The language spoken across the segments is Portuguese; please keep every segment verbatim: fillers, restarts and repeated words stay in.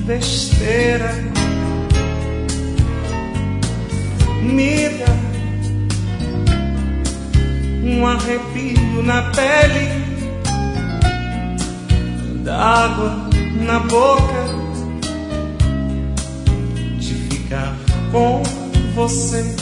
besteira me dá um arrepio na pele, d'água na boca, de ficar com você.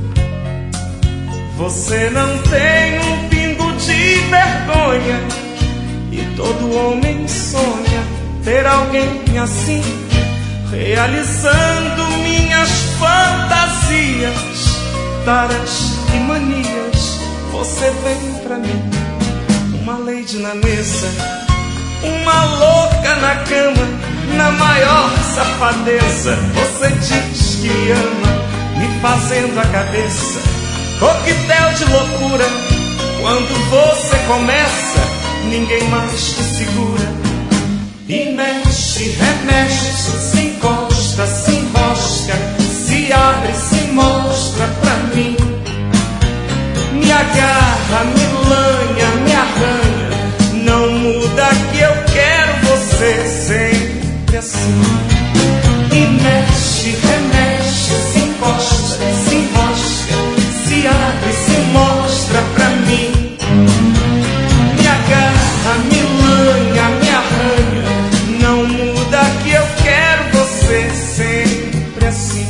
Você não tem um pingo de vergonha, e todo homem sonha ter alguém assim, realizando minhas fantasias, taras e manias. Você vem pra mim, uma lady na mesa, uma louca na cama, na maior safadeza. Você diz que me ama, me fazendo a cabeça coquetel de loucura. Quando você começa, ninguém mais te segura. E mexe, remexe, se encosta, se enrosca, se abre, se mostra pra mim. Me agarra, me lanha, me arranha, não muda que eu quero você sempre assim. E mexe, remexe, se encosta, se enrosca, se abre, se mostra pra mim. Me agarra, me lanha, me arranha, não muda que eu quero você sempre assim.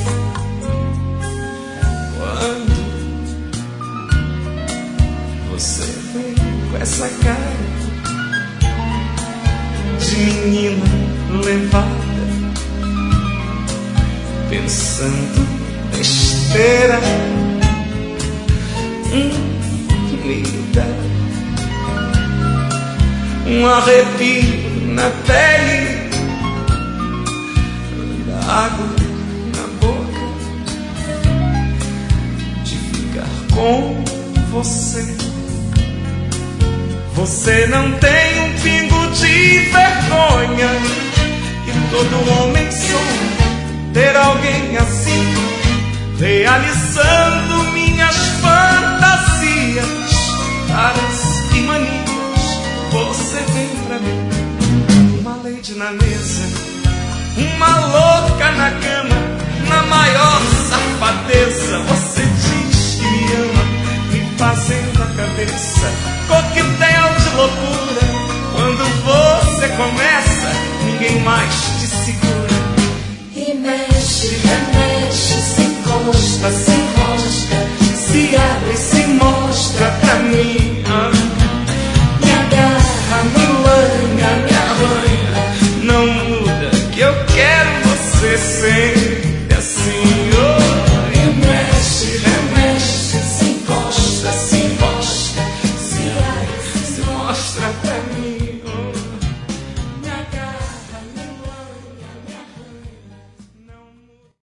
Quando você vem com essa cara de menina levada, pensando besteira, hum, me dá um arrepio na pele, água na boca, de ficar com você. Você não tem um pingo de vergonha, e todo homem sonha ter alguém assim, realizando minhas fantasias, taras e manias. Você vem pra mim, uma lady na mesa, uma louca na cama, na maior safadeza. Você diz que me ama, me fazendo a cabeça coquetel de loucura. Quando você começa, ninguém mais te segura. E mexe, remexe, se encosta, se enrosca, se abre, se mostra pra mim.